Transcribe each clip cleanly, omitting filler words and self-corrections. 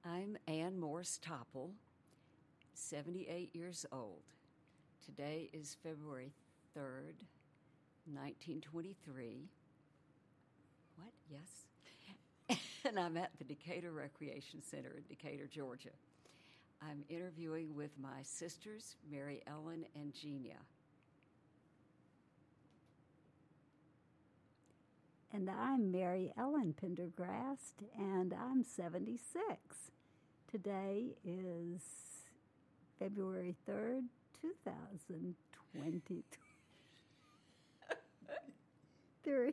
I'm Ann Morse Topple, 78 years old. Today is February 3rd, 1923. What? Yes. And I'm at the Decatur Recreation Center in Decatur, Georgia. I'm interviewing with my sisters, Mary Ellen and Genia. And I'm Mary Ellen Pendergrast, and I'm 76. Today is February 3rd, 2023.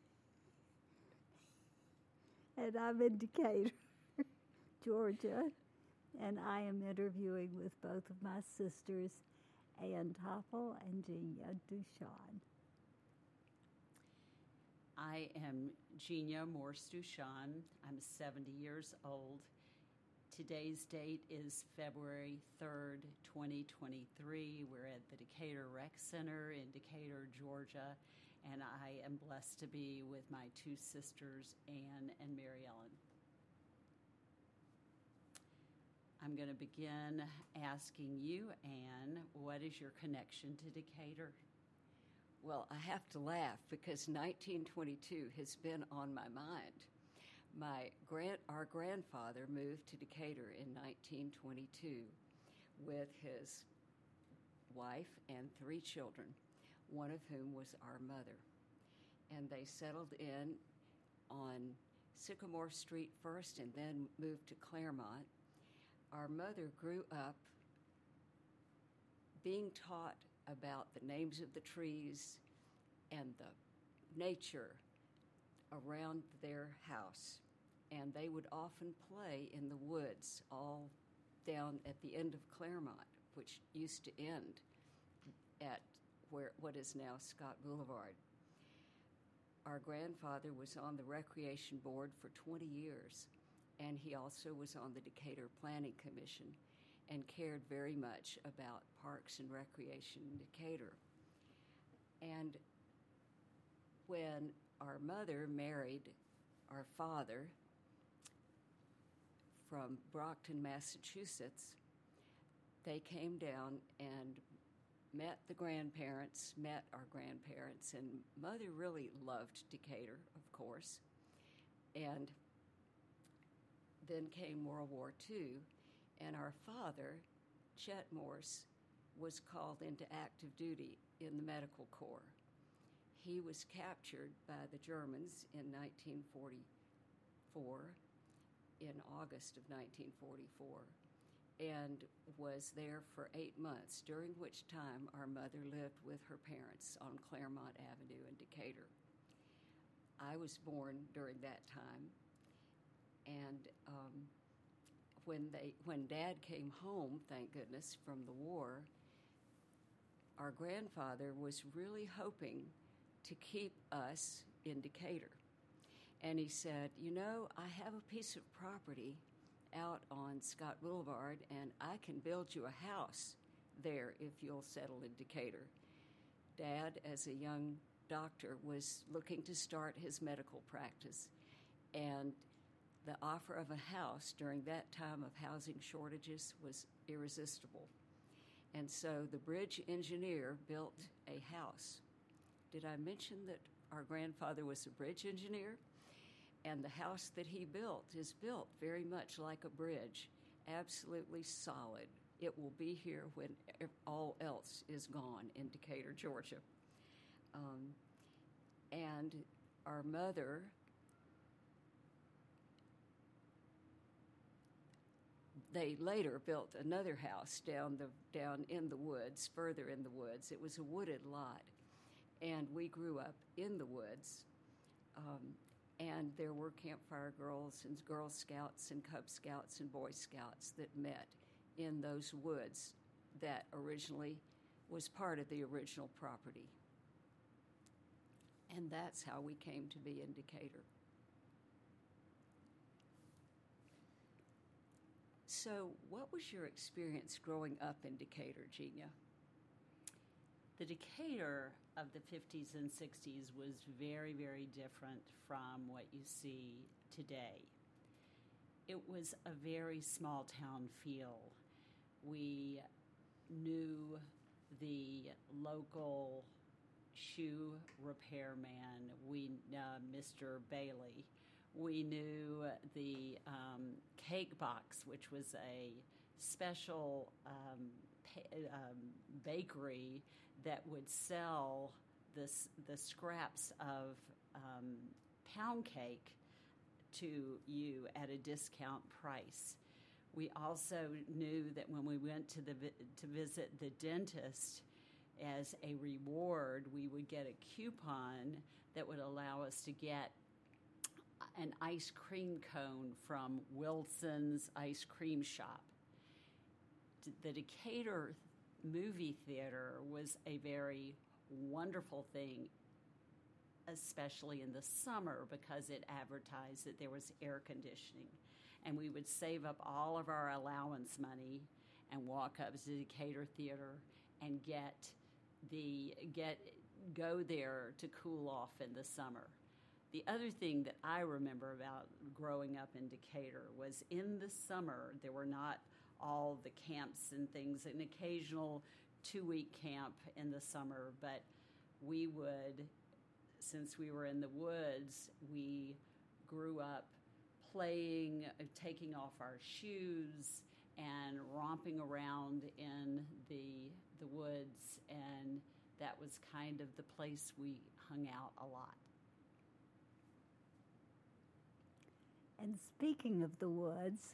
And I'm in Decatur, Georgia, and I am interviewing with both of my sisters, Ann Topple and Genia Duchan. I am Genia Morse Duchan. I'm 70 years old. Today's date is February 3rd, 2023. We're at the Decatur Rec Center in Decatur, Georgia, and I am blessed to be with my two sisters, Ann and Mary Ellen. I'm going to begin asking you, Ann, what is your connection to Decatur? Well, I have to laugh because 1922 has been on my mind. Our grandfather moved to Decatur in 1922 with his wife and 3 children, one of whom was our mother. And they settled in on Sycamore Street first and then moved to Claremont. Our mother grew up being taught about the names of the trees and the nature around their house. And they would often play in the woods all down at the end of Claremont, which used to end at what is now Scott Boulevard. Our grandfather was on the Recreation Board for 20 years, and he also was on the Decatur Planning Commission and cared very much about parks and recreation in Decatur. And when our mother married our father from Brockton, Massachusetts, they came down and met our grandparents, and Mother really loved Decatur, of course. And then came World War II, and our father, Chet Morse, was called into active duty in the Medical Corps. He was captured by the Germans in 1944, in August of 1944, and was there for 8 months, during which time our mother lived with her parents on Claremont Avenue in Decatur. I was born during that time, and when Dad came home, thank goodness, from the war, our grandfather was really hoping to keep us in Decatur. And he said, I have a piece of property out on Scott Boulevard, and I can build you a house there if you'll settle in Decatur. Dad, as a young doctor, was looking to start his medical practice, and the offer of a house during that time of housing shortages was irresistible. And so the bridge engineer built a house. Did I mention that our grandfather was a bridge engineer? And the house that he built is built very much like a bridge, absolutely solid. It will be here when all else is gone in Decatur, Georgia. And our mother, they later built another house down in the woods, further in the woods. It was a wooded lot, and we grew up in the woods. And there were Campfire Girls and Girl Scouts and Cub Scouts and Boy Scouts that met in those woods that originally was part of the original property. And that's how we came to be in Decatur. So what was your experience growing up in Decatur, Genia? The Decatur of the 50s and 60s was very, very different from what you see today. it was a very small town feel. We knew the local shoe repairman, Mr. Bailey. We knew the cake box, which was a special bakery that would sell the scraps of pound cake to you at a discount price. We also knew that when we went to visit the dentist, as a reward, we would get a coupon that would allow us to get an ice cream cone from Wilson's Ice Cream Shop. The Decatur movie theater was a very wonderful thing, especially in the summer, because it advertised that there was air conditioning. And we would save up all of our allowance money and walk up to the Decatur Theater and go there to cool off in the summer. The other thing that I remember about growing up in Decatur was in the summer, there were not all the camps and things, an occasional 2-week camp in the summer, but we would, since we were in the woods, we grew up playing, taking off our shoes and romping around in the woods, and that was kind of the place we hung out a lot. And speaking of the woods,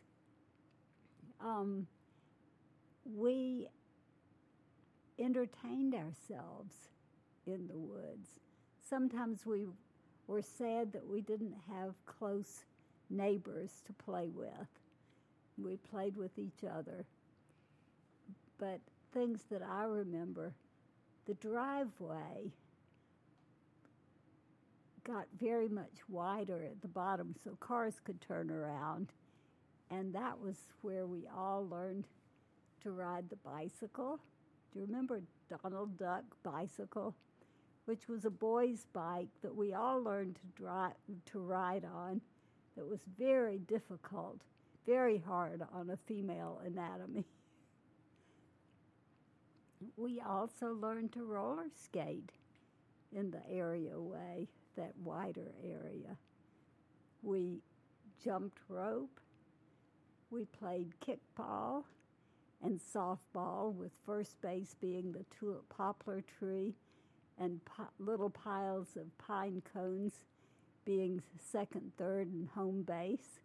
we entertained ourselves in the woods. Sometimes we were sad that we didn't have close neighbors to play with. We played with each other. But things that I remember, the driveway got very much wider at the bottom so cars could turn around. And that was where we all learned to ride the bicycle. Do you remember Donald Duck bicycle? Which was a boy's bike that we all learned to ride on. That was very difficult, very hard on a female anatomy. We also learned to roller skate in the areaway, that wider area. We jumped rope. We played kickball and softball, with first base being the tulip poplar tree and little piles of pine cones being second, third, and home base.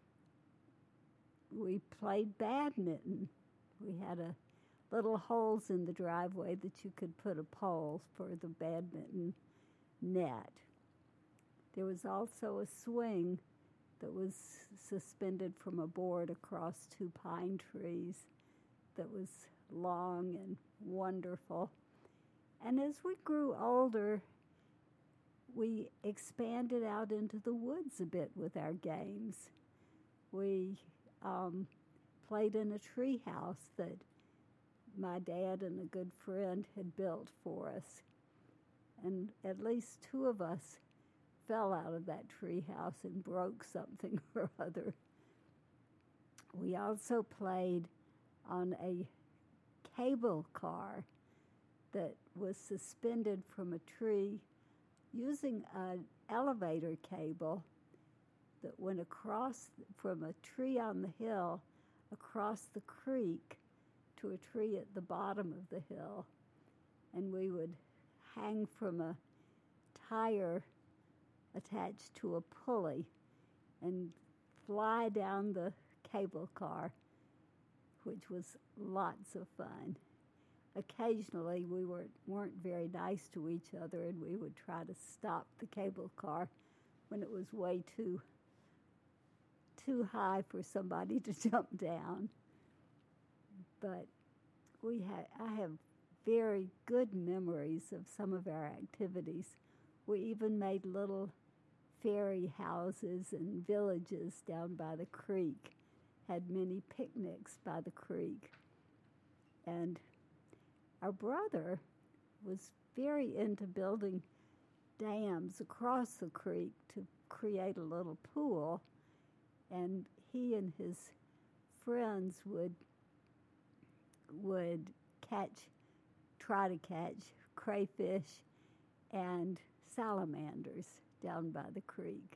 We played badminton. We had little holes in the driveway that you could put a pole for the badminton net. There was also a swing that was suspended from a board across 2 pine trees that was long and wonderful. And as we grew older, we expanded out into the woods a bit with our games. We played in a tree house that my dad and a good friend had built for us. And at least 2 of us fell out of that tree house and broke something or other. We also played on a cable car that was suspended from a tree using an elevator cable that went across from a tree on the hill across the creek to a tree at the bottom of the hill. And we would hang from a tire attached to a pulley and fly down the cable car, which was lots of fun. Occasionally, we weren't very nice to each other, and we would try to stop the cable car when it was way too high for somebody to jump down. But I have very good memories of some of our activities. We even made little fairy houses and villages down by the creek, had many picnics by the creek. And our brother was very into building dams across the creek to create a little pool. and he and his friends would try to catch crayfish and salamanders down by the creek.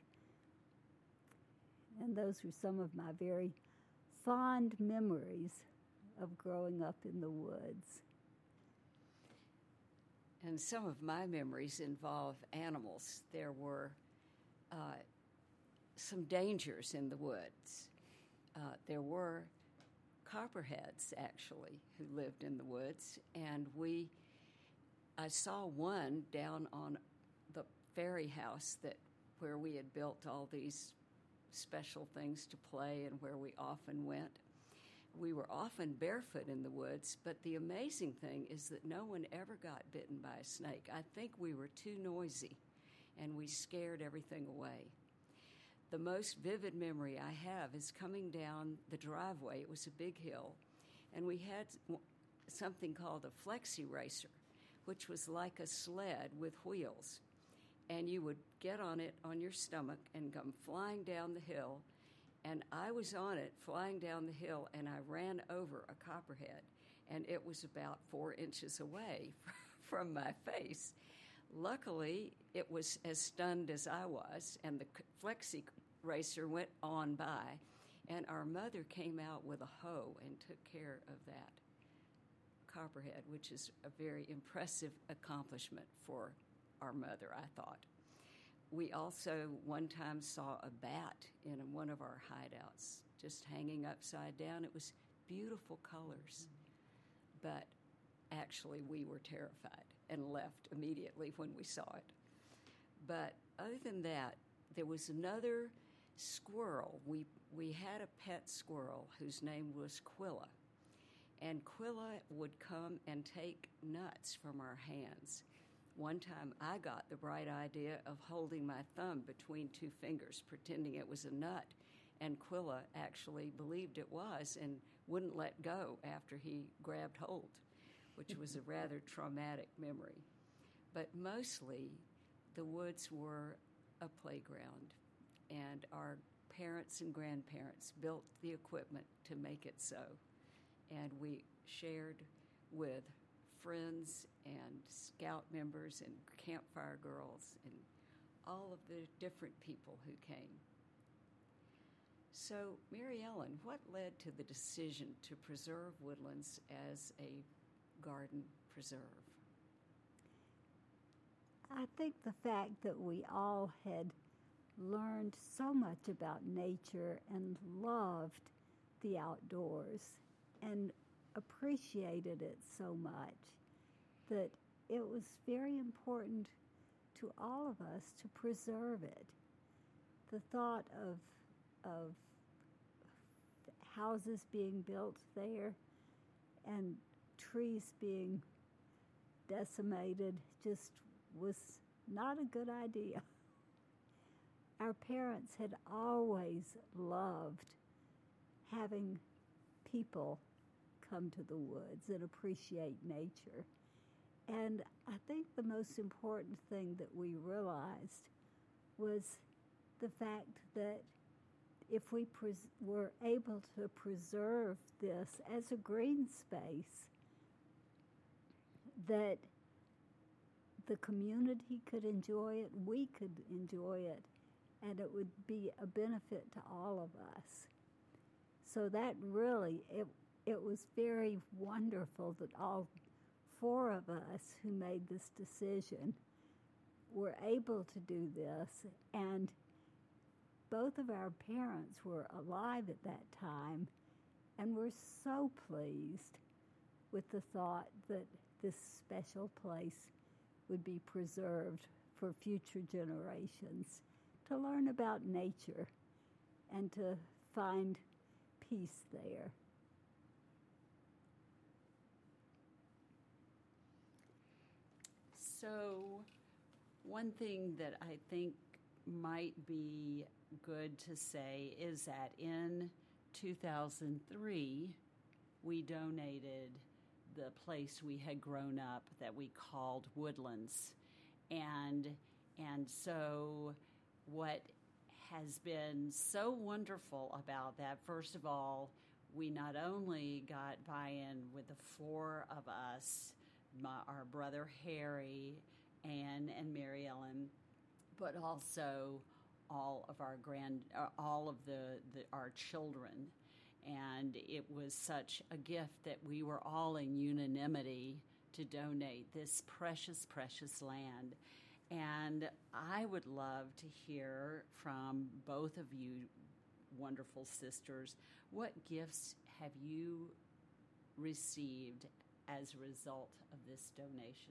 And those were some of my very fond memories of growing up in the woods. And some of my memories involve animals. There were some dangers in the woods. There were copperheads, actually, who lived in the woods, and I saw one down on the ferry house where we had built all these special things to play and where we often went. We were often barefoot in the woods, but the amazing thing is that no one ever got bitten by a snake. I think we were too noisy, and we scared everything away. The most vivid memory I have is coming down the driveway. It was a big hill, and we had something called a flexi racer, which was like a sled with wheels. And you would get on it on your stomach and come flying down the hill. And I was on it flying down the hill, and I ran over a copperhead, and it was about 4 inches away from my face. Luckily, it was as stunned as I was, and the flexi racer went on by, and our mother came out with a hoe and took care of that copperhead, which is a very impressive accomplishment for our mother, I thought. We also one time saw a bat in one of our hideouts, just hanging upside down. It was beautiful colors, but actually we were terrified and left immediately when we saw it. But other than that, there was another squirrel. We had a pet squirrel whose name was Quilla, and Quilla would come and take nuts from our hands. One time I got the bright idea of holding my thumb between 2 fingers, pretending it was a nut, and Quilla actually believed it was and wouldn't let go after he grabbed hold, which was a rather traumatic memory. But mostly, the woods were a playground, and our parents and grandparents built the equipment to make it so, and we shared with friends and scout members and campfire girls and all of the different people who came. So, Mary Ellen, what led to the decision to preserve Woodlands as a garden preserve? I think the fact that we all had learned so much about nature and loved the outdoors and appreciated it so much that it was very important to all of us to preserve it. The thought of houses being built there and trees being decimated just was not a good idea. Our parents had always loved having people come to the woods and appreciate nature. And I think the most important thing that we realized was the fact that if we were able to preserve this as a green space, that the community could enjoy it, we could enjoy it, and it would be a benefit to all of us. So that really, it was very wonderful that all 4 of us who made this decision were able to do this, and both of our parents were alive at that time and were so pleased with the thought that this special place would be preserved for future generations to learn about nature and to find peace there. So, one thing that I think might be good to say is that in 2003, we donated the place we had grown up that we called Woodlands. And so what has been so wonderful about that. First of all, we not only got buy-in with the four of us, our brother Harry, Anne, and Mary Ellen, but also all of our our children. And it was such a gift that we were all in unanimity to donate this precious, precious land. And I would love to hear from both of you wonderful sisters, what gifts have you received as a result of this donation?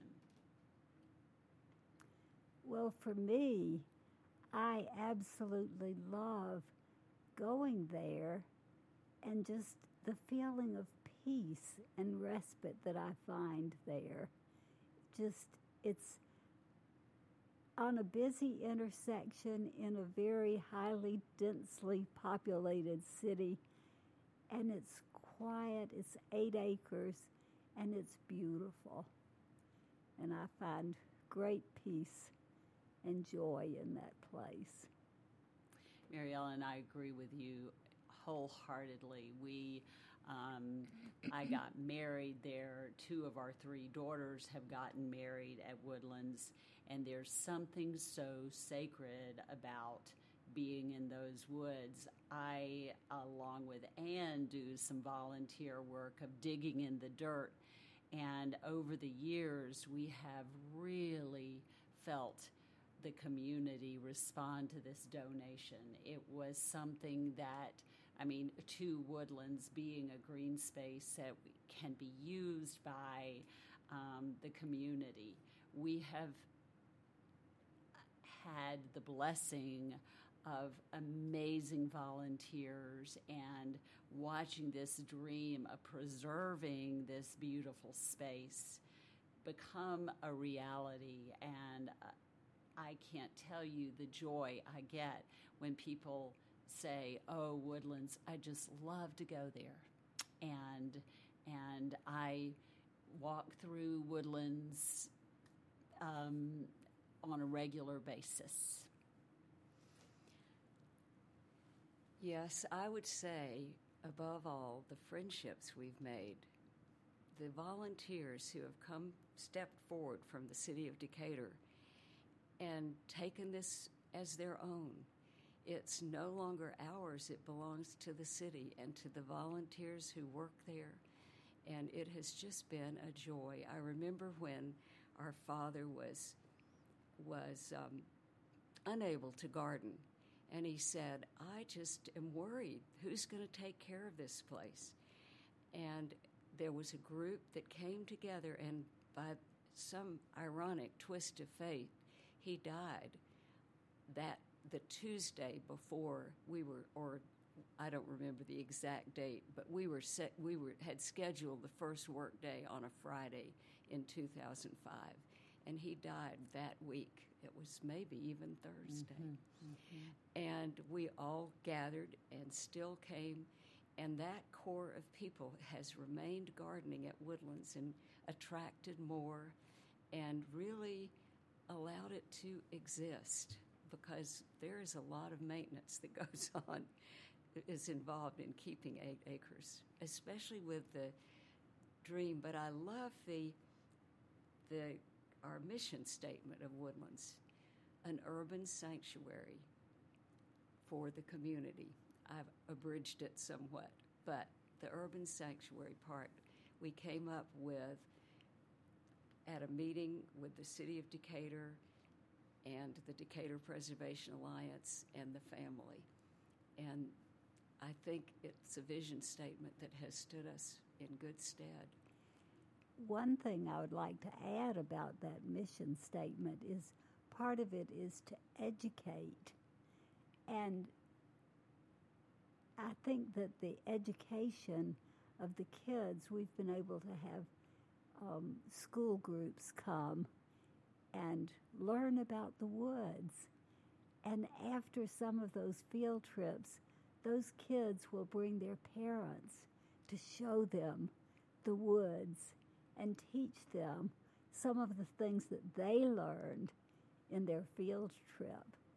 Well, for me, I absolutely love going there and just the feeling of peace and respite that I find there. It's on a busy intersection in a very highly densely populated city, and it's quiet. It's 8 acres, and it's beautiful. And I find great peace and joy in that place. Mary Ellen, I agree with you wholeheartedly. I got married there. 2 of our 3 daughters have gotten married at Woodlands, and there's something so sacred about being in those woods. I, along with Anne, do some volunteer work of digging in the dirt, and over the years, we have really felt the community respond to this donation. It was something that, to Woodlands being a green space that can be used by the community. We have had the blessing of amazing volunteers and watching this dream of preserving this beautiful space become a reality. And I can't tell you the joy I get when people say, "Oh, Woodlands, I just love to go there." And I walk through Woodlands on a regular basis. Yes, I would say, above all, the friendships we've made, the volunteers who have stepped forward from the city of Decatur and taken this as their own. It's no longer ours, it belongs to the city and to the volunteers who work there, and it has just been a joy. I remember when our father was unable to garden, and he said, "I just am worried, who's going to take care of this place?" And there was a group that came together, and by some ironic twist of fate, he died the Tuesday before we were, or I don't remember the exact date, but had scheduled the first work day on a Friday in 2005, and he died that week. It was maybe even Thursday. Mm-hmm. Mm-hmm. And we all gathered and still came, and that core of people has remained gardening at Woodlands and attracted more and really allowed it to exist, because there is a lot of maintenance that goes on, is involved in keeping 8 acres, especially with the dream. But I love our mission statement of Woodlands, an urban sanctuary for the community. I've abridged it somewhat, but the urban sanctuary part we came up with at a meeting with the city of Decatur and the Decatur Preservation Alliance and the family. And I think it's a vision statement that has stood us in good stead. One thing I would like to add about that mission statement is part of it is to educate. And I think that the education of the kids, we've been able to have school groups come and learn about the woods. And after some of those field trips, those kids will bring their parents to show them the woods and teach them some of the things that they learned in their field trip.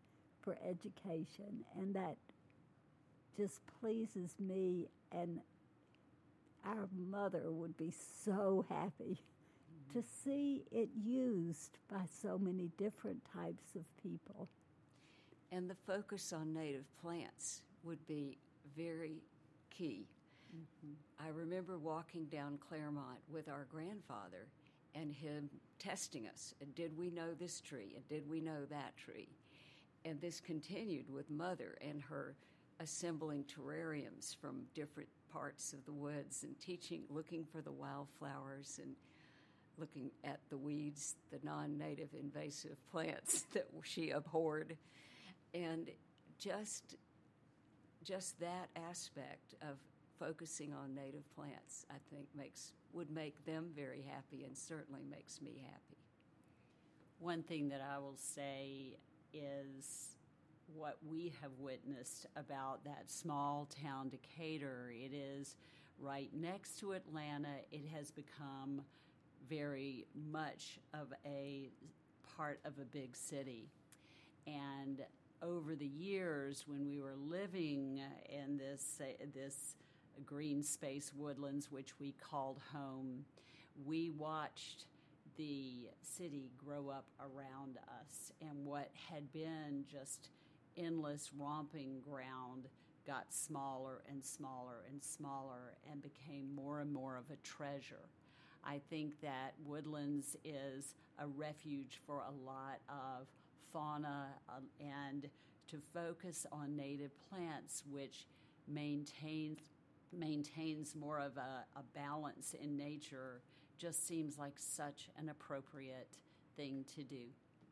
for education, and that just pleases me, and our mother would be so happy to see it used by so many different types of people. And the focus on native plants would be very key. I remember walking down Claremont with our grandfather and him testing us. And did we know this tree? And did we know that tree? And this continued with Mother and her assembling terrariums from different parts of the woods and teaching, looking for the wildflowers and looking at the weeds, the non-native invasive plants that she abhorred. And just that aspect of focusing on native plants, I think, would make them very happy and certainly makes me happy. One thing that I will say is what we have witnessed about that small town Decatur. It is right next to Atlanta. It has become very much of a part of a big city. And over the years, when we were living in this green space Woodlands, which we called home, we watched the city grow up around us, and what had been just endless romping ground got smaller and smaller and smaller and became more and more of a treasure. I think that Woodlands is a refuge for a lot of fauna, and to focus on native plants, which maintains more of a balance in nature, just seems like such an appropriate thing to do.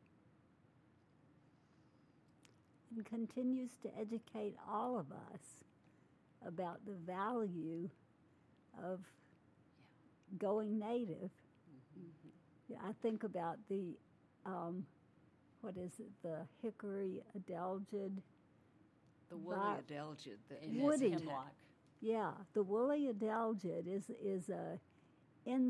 And continues to educate all of us about the value of going native. Yeah, I think about the, the hickory adelgid. The woolly adelgid. And woody. Hemlock. Yeah, the woolly adelgid is an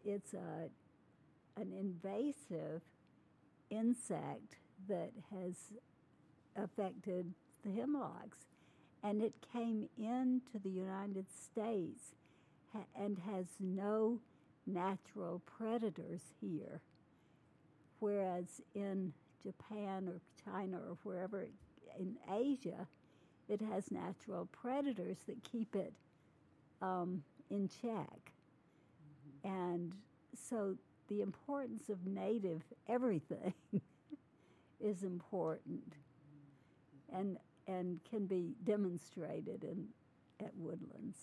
invasive insect that has affected the hemlocks, and it came into the United States and has no natural predators here, whereas in Japan or China or wherever in Asia, it has natural predators that keep it in check. And so the importance of native everything is important and can be demonstrated at Woodlands.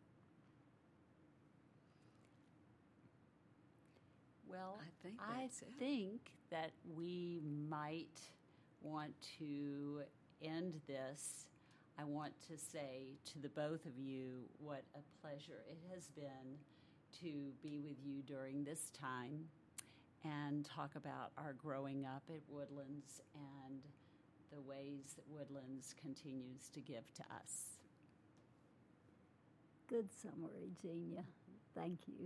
Well, I think that we might want to end this. I want to say to the both of you what a pleasure it has been to be with you during this time and talk about our growing up at Woodlands and the ways that Woodlands continues to give to us. Good summary, Genia. Thank you.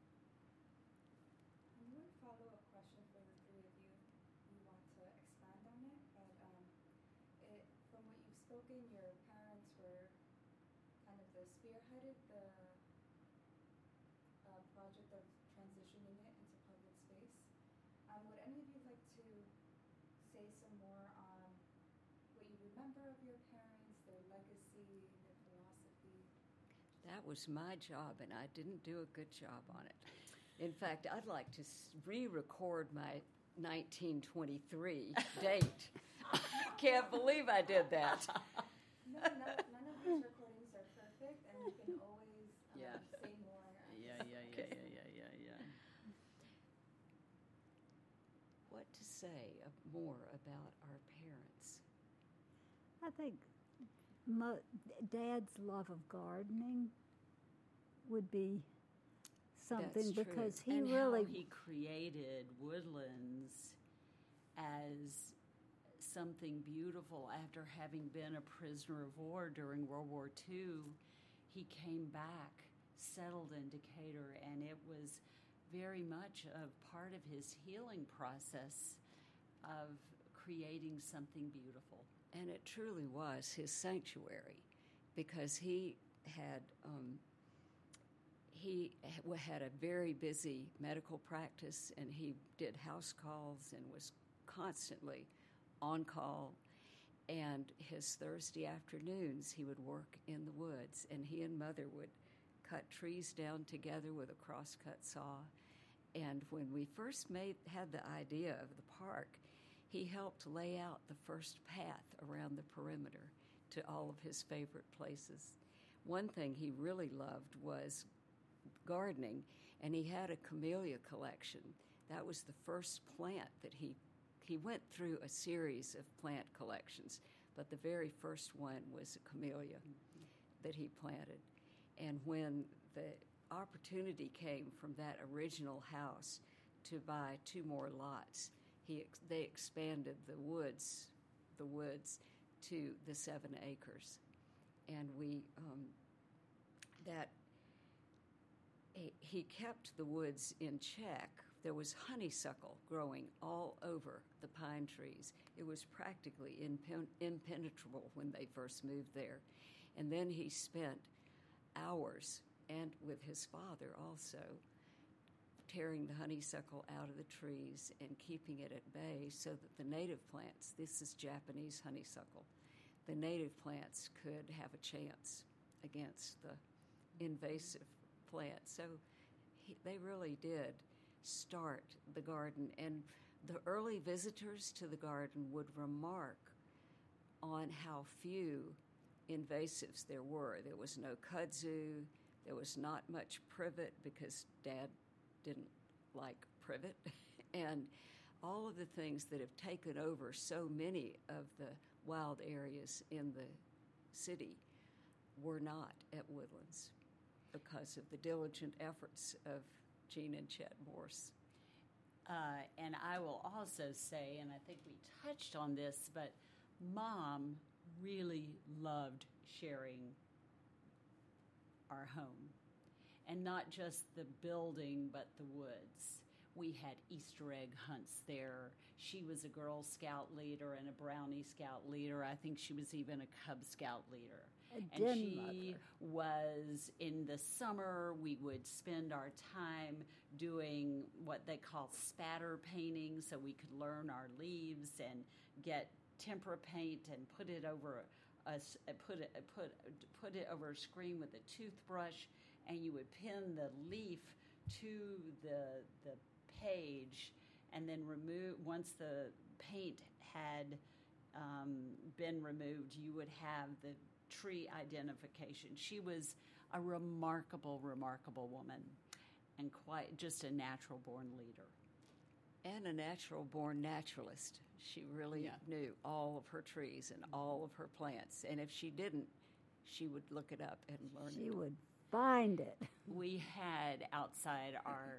One follow-up question for the three of you. You want to expand on it, but from what you've spoken, your parents were kind of spearheaded the project of transitioning it into public space. Would any of you like to say some more on what you remember of your parents, their legacy, their philosophy? That was my job, and I didn't do a good job on it. In fact, I'd like to re-record my 1923 date. Can't believe I did that. No, none of these recordings are perfect, and you can always say more. Yeah. What to say more about our parents? I think Dad's love of gardening would be something. That's true. Because he and really how he created Woodlands as something beautiful. After having been a prisoner of war during World War II, he came back, settled in Decatur, and it was very much a part of his healing process of creating something beautiful. And it truly was his sanctuary, because he had a very busy medical practice, and he did house calls and was constantly on call. And his Thursday afternoons, he would work in the woods, and he and Mother would cut trees down together with a crosscut saw. And when we first had the idea of the park, he helped lay out the first path around the perimeter to all of his favorite places. One thing he really loved was gardening, and he had a camellia collection. That was the first plant that he went through a series of plant collections, but the very first one was a camellia that he planted. And when the opportunity came from that original house to buy 2 more lots, they expanded the woods to the 7 acres. And he kept the woods in check. There was honeysuckle growing all over the pine trees. It was practically impenetrable when they first moved there. And then he spent hours, and with his father also, tearing the honeysuckle out of the trees and keeping it at bay so that the native plants, this is Japanese honeysuckle, the native plants could have a chance against the invasive plants. So they really did start the garden, and the early visitors to the garden would remark on how few invasives there were. There was no kudzu, there was not much privet because Dad didn't like privet, and all of the things that have taken over so many of the wild areas in the city were not at Woodlands because of the diligent efforts of Gene and Chet Morse. And I will also say, and I think we touched on this, but Mom really loved sharing our home. And not just the building, but the woods. We had Easter egg hunts there. She was a Girl Scout leader and a Brownie Scout leader. I think she was even a Cub Scout leader. And she was, in the summer, we would spend our time doing what they call spatter painting, so we could learn our leaves and get tempera paint and put it over put it over a screen with a toothbrush, and you would pin the leaf to the page, and then once the paint had been removed, you would have the tree identification. She was a remarkable, remarkable woman, and quite just a natural-born leader. And a natural-born naturalist. She really knew all of her trees and all of her plants. And if she didn't, she would look it up and learn it. She would find it. We had outside our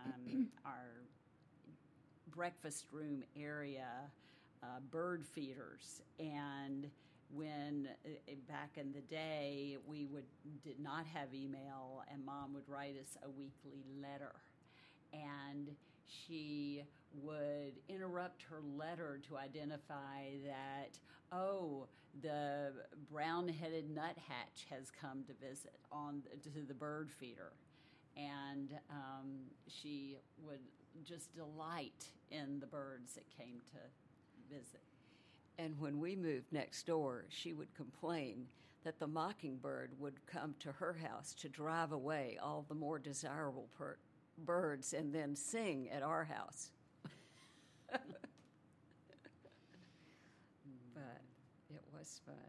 breakfast room area bird feeders, and when back in the day we did not have email, and Mom would write us a weekly letter, and she would interrupt her letter to identify that, the brown-headed nuthatch has come to visit to the bird feeder. And she would just delight in the birds that came to visit. And when we moved next door, she would complain that the mockingbird would come to her house to drive away all the more desirable birds and then sing at our house. But it was fun.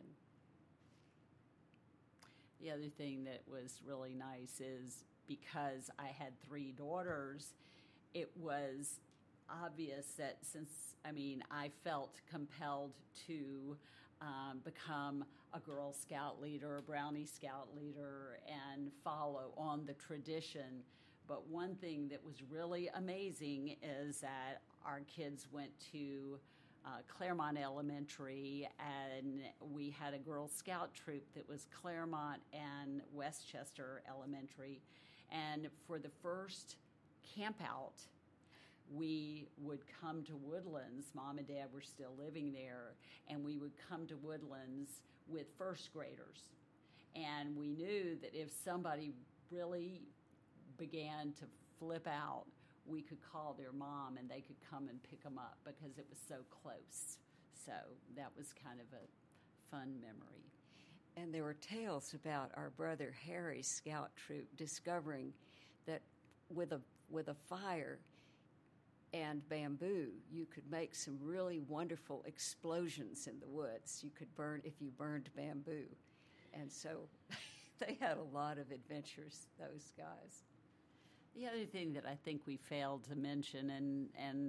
The other thing that was really nice is, because I had 3 daughters, it was obvious that I felt compelled to become a Girl Scout leader, a Brownie Scout leader, and follow on the tradition. But one thing that was really amazing is that our kids went to Claremont Elementary, and we had a Girl Scout troop that was Claremont and Westchester Elementary. And for the first camp out, we would come to Woodlands. Mom and Dad were still living there, and we would come to Woodlands with first graders. And we knew that if somebody really began to flip out, we could call their mom and they could come and pick them up because it was so close. So that was kind of a fun memory. And there were tales about our brother Harry's scout troop discovering that with a fire and bamboo, you could make some really wonderful explosions in the woods. You could burn if you burned bamboo. And so they had a lot of adventures, those guys. The other thing that I think we failed to mention,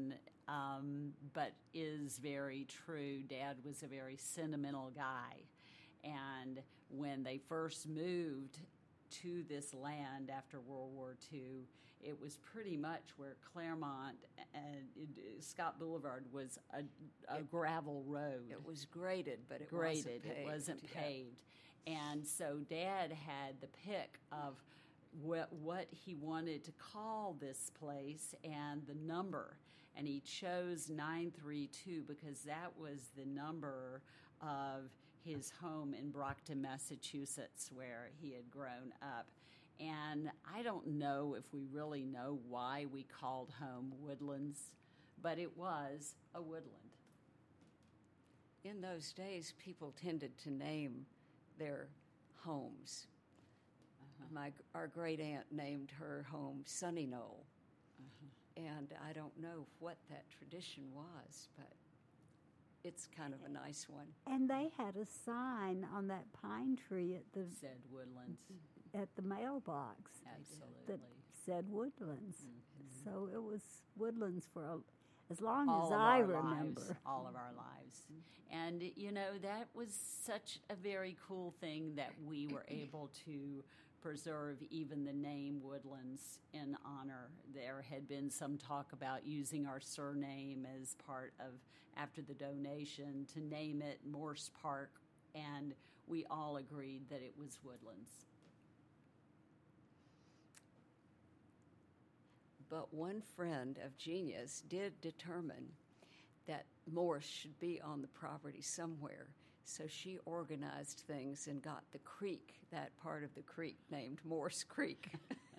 but is very true, Dad was a very sentimental guy. And when they first moved to this land after World War II, it was pretty much where Claremont and Scott Boulevard was a gravel road. It was graded, but it wasn't paved. And so Dad had the pick of what he wanted to call this place and the number. And he chose 932 because that was the number of his home in Brockton, Massachusetts, where he had grown up. And I don't know if we really know why we called home Woodlands, but it was a woodland. In those days, people tended to name their homes. Our great aunt named her home Sunny Knoll, and I don't know what that tradition was, but it's kind of a nice one. And they had a sign on that pine tree said Woodlands at the mailbox. Absolutely. That said Woodlands. Mm-hmm. So it was Woodlands for as long all as of I our remember. Lives, all of our lives. And, that was such a very cool thing that we were able to preserve even the name Woodlands in honor. There had been some talk about using our surname as part of, after the donation, to name it Morse Park, and we all agreed that it was Woodlands. But one friend of Genia's did determine that Morse should be on the property somewhere. So she organized things and got the creek, that part of the creek, named Morse Creek.